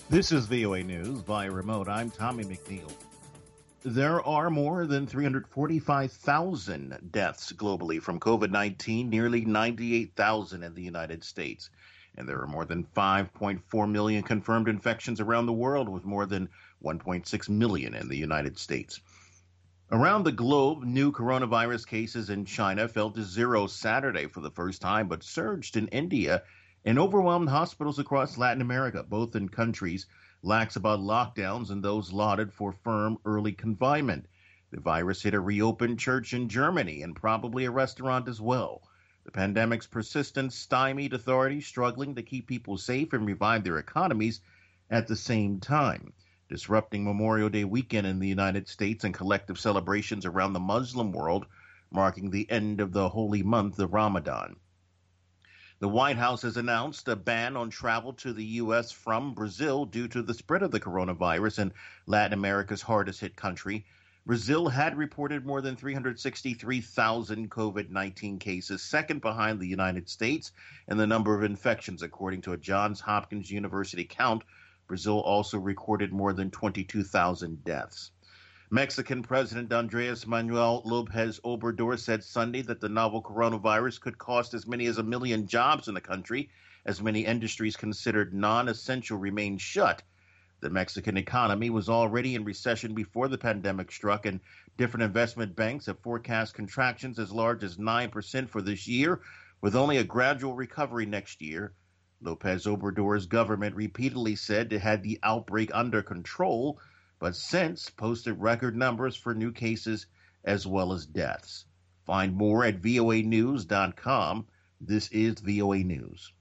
This is VOA News via remote. I'm Tommy McNeil. There are more than 345,000 deaths globally from COVID-19, nearly 98,000 in the United States. And there are more than 5.4 million confirmed infections around the world, with more than 1.6 million in the United States. Around the globe, new coronavirus cases in China fell to zero Saturday for the first time, but surged in India and overwhelmed hospitals across Latin America, both in countries lax about lockdowns and those lauded for firm early confinement. The virus hit a reopened church in Germany and probably a restaurant as well. The pandemic's persistence stymied authorities struggling to keep people safe and revive their economies at the same time, disrupting Memorial Day weekend in the United States and collective celebrations around the Muslim world, marking the end of the holy month of Ramadan. The White House has announced a ban on travel to the U.S. from Brazil due to the spread of the coronavirus in Latin America's hardest hit country. Brazil had reported more than 363,000 COVID-19 cases, second behind the United States in the number of infections, according to a Johns Hopkins University count. Brazil also recorded more than 22,000 deaths. Mexican President Andres Manuel Lopez Obrador said Sunday that the novel coronavirus could cost as many as 1 million jobs in the country, as many industries considered non-essential remain shut. The Mexican economy was already in recession before the pandemic struck, and different investment banks have forecast contractions as large as 9% for this year, with only a gradual recovery next year. Lopez Obrador's government repeatedly said it had the outbreak under control, but since posted record numbers for new cases as well as deaths. Find more at voanews.com. This is VOA News.